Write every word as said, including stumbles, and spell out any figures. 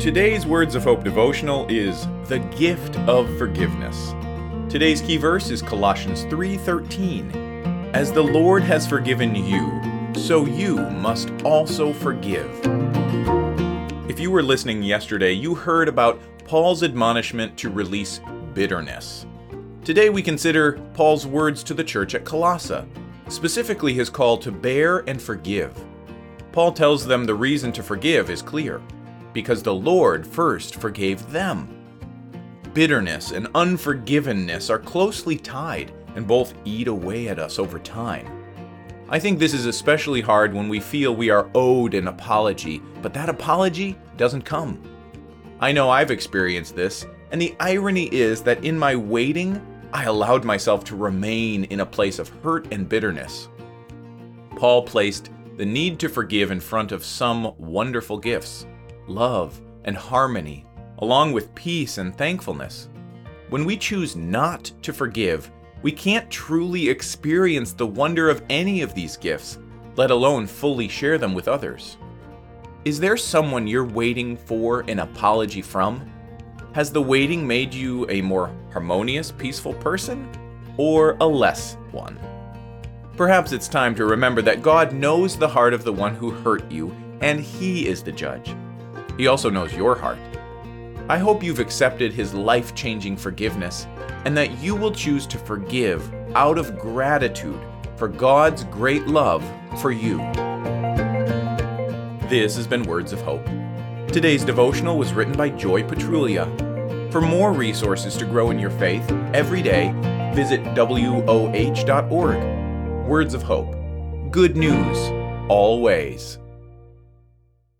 Today's Words of Hope devotional is The Gift of Forgiveness. Today's key verse is Colossians three thirteen. As the Lord has forgiven you, so you must also forgive. If you were listening yesterday, you heard about Paul's admonishment to release bitterness. Today we consider Paul's words to the church at Colossae, specifically his call to bear and forgive. Paul tells them the reason to forgive is clear, because the Lord first forgave them. Bitterness and unforgivenness are closely tied and both eat away at us over time. I think this is especially hard when we feel we are owed an apology, but that apology doesn't come. I know I've experienced this, and the irony is that in my waiting, I allowed myself to remain in a place of hurt and bitterness. Paul placed the need to forgive in front of some wonderful gifts, love and harmony, along with peace and thankfulness. When we choose not to forgive, we can't truly experience the wonder of any of these gifts, let alone fully share them with others. Is there someone you're waiting for an apology from? Has the waiting made you a more harmonious, peaceful person, or a less one? Perhaps it's time to remember that God knows the heart of the one who hurt you, and He is the judge. He also knows your heart. I hope you've accepted His life-changing forgiveness, and that you will choose to forgive out of gratitude for God's great love for you. This has been Words of Hope. Today's devotional was written by Joy Petrulia. For more resources to grow in your faith every day, visit W O H dot org. Words of Hope. Good news, always.